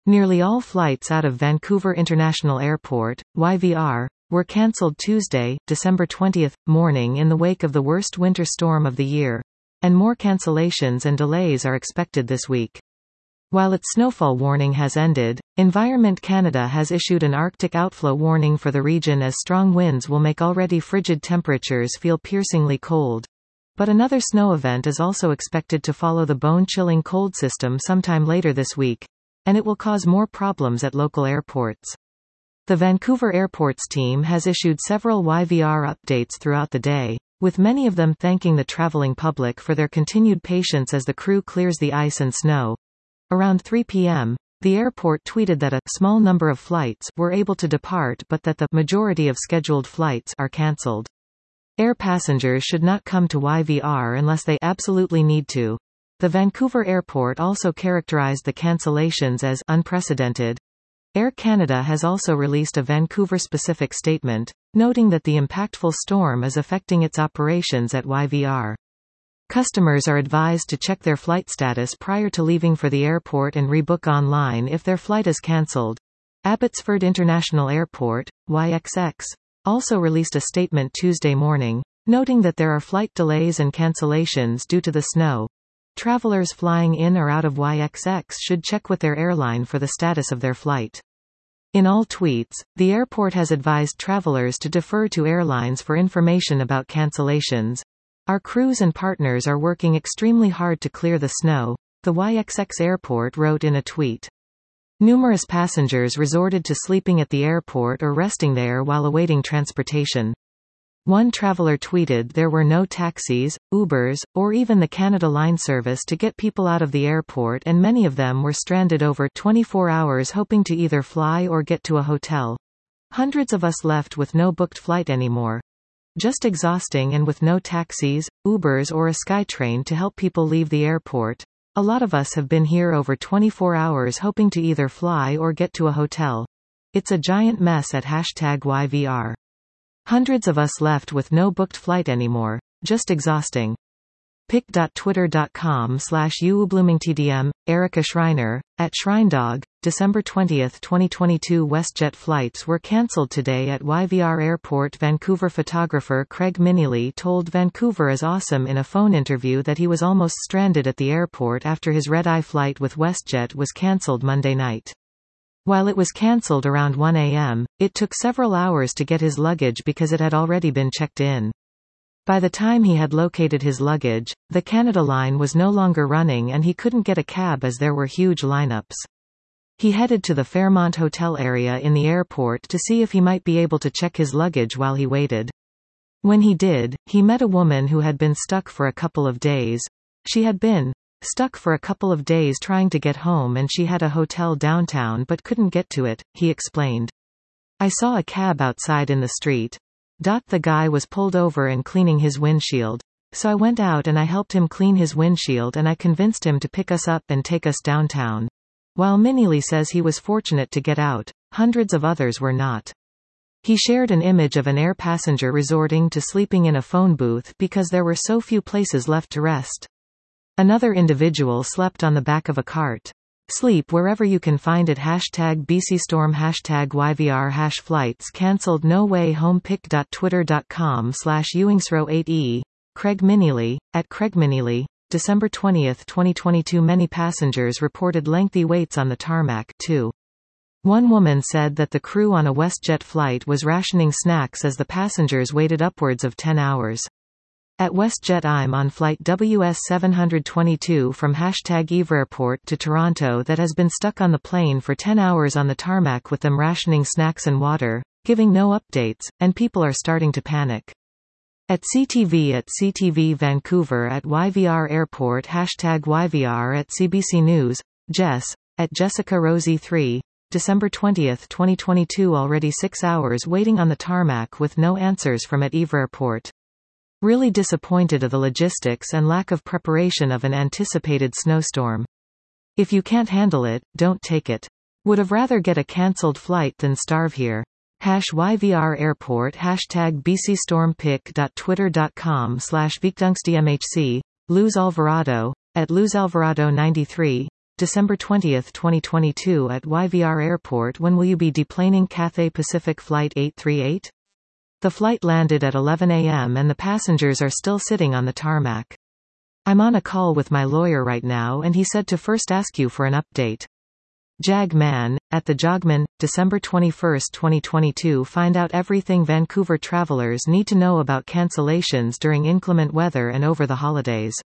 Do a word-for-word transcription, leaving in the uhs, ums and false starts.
Nearly all flights out of Vancouver International Airport, Y V R, were cancelled Tuesday, December twentieth, morning in the wake of the worst winter storm of the year, and more cancellations and delays are expected this week. While its snowfall warning has ended, Environment Canada has issued an Arctic outflow warning for the region as strong winds will make already frigid temperatures feel piercingly cold. But another snow event is also expected to follow the bone-chilling cold system sometime later this week, and it will cause more problems at local airports. The Vancouver Airports team has issued several Y V R updates throughout the day, with many of them thanking the traveling public for their continued patience as the crew clears the ice and snow. Around three p m, the airport tweeted that a small number of flights were able to depart but that the majority of scheduled flights are cancelled. Air passengers should not come to Y V R unless they absolutely need to. The Vancouver Airport also characterized the cancellations as unprecedented. Air Canada has also released a Vancouver-specific statement, noting that the impactful storm is affecting its operations at Y V R. Customers are advised to check their flight status prior to leaving for the airport and rebook online if their flight is cancelled. Abbotsford International Airport, Y X X, also released a statement Tuesday morning, noting that there are flight delays and cancellations due to the snow. Travelers flying in or out of Y X X should check with their airline for the status of their flight. In all tweets, the airport has advised travelers to defer to airlines for information about cancellations. Our crews and partners are working extremely hard to clear the snow, the Y X X airport wrote in a tweet. Numerous passengers resorted to sleeping at the airport or resting there while awaiting transportation. One traveler tweeted there were no taxis, Ubers, or even the Canada Line service to get people out of the airport, and many of them were stranded over twenty-four hours hoping to either fly or get to a hotel. Hundreds of us left with no booked flight anymore. Just exhausting, and with no taxis, Ubers or a SkyTrain to help people leave the airport. A lot of us have been here over twenty-four hours hoping to either fly or get to a hotel. It's a giant mess at hashtag Y V R. Hundreds of us left with no booked flight anymore. Just exhausting. pic dot twitter dot com slash uubloomingtdm, Erica Schreiner, at ShrineDog, December twentieth twenty twenty-two. WestJet flights were cancelled today at Y V R Airport. Vancouver photographer Craig Minnelly told Vancouver is Awesome in a phone interview that he was almost stranded at the airport after his red-eye flight with WestJet was cancelled Monday night. While it was cancelled around one a m, it took several hours to get his luggage because it had already been checked in. By the time he had located his luggage, the Canada Line was no longer running and he couldn't get a cab as there were huge lineups. He headed to the Fairmont Hotel area in the airport to see if he might be able to check his luggage while he waited. When he did, he met a woman who had been stuck for a couple of days. She had been stuck for a couple of days trying to get home, and she had a hotel downtown but couldn't get to it, he explained. I saw a cab outside in the street. The guy was pulled over and cleaning his windshield. So I went out and I helped him clean his windshield and I convinced him to pick us up and take us downtown. While Minnelly says he was fortunate to get out, hundreds of others were not. He shared an image of an air passenger resorting to sleeping in a phone booth because there were so few places left to rest. Another individual slept on the back of a cart. Sleep wherever you can find it. Hashtag B C Storm. Hashtag Y V R. Hash flights cancelled no way home. pic dot twitter dot com slash uingsrow eight e, Craig Minnelly, at Craig Minnelly, December twentieth twenty twenty-two. Many passengers reported lengthy waits on the tarmac, too. One woman said that the crew on a WestJet flight was rationing snacks as the passengers waited upwards of ten hours. At WestJet, I'm on flight W S seven twenty-two from hashtag Yverairport to Toronto that has been stuck on the plane for ten hours on the tarmac with them rationing snacks and water, giving no updates, and people are starting to panic. At C T V at C T V Vancouver at Y V R Airport hashtag Y V R at C B C News, Jess, at Jessica Rosie three, December twentieth twenty twenty-two. Already six hours waiting on the tarmac with no answers from at Yverairport. Really disappointed of the logistics and lack of preparation of an anticipated snowstorm. If you can't handle it, don't take it. Would have rather get a cancelled flight than starve here. Hash Y V R Airport hashtag B C Storm. pic dot twitter dot com slash Vicdungsdmhc, Luz Alvarado, at Luz Alvarado ninety-three, December twentieth twenty twenty-two at Y V R Airport. When will you be deplaning Cathay Pacific Flight eight three eight? The flight landed at eleven A M and the passengers are still sitting on the tarmac. I'm on a call with my lawyer right now and he said to first ask you for an update. Jag Man, at the Jogman, December twenty-first twenty twenty-two. Find out everything Vancouver travelers need to know about cancellations during inclement weather and over the holidays.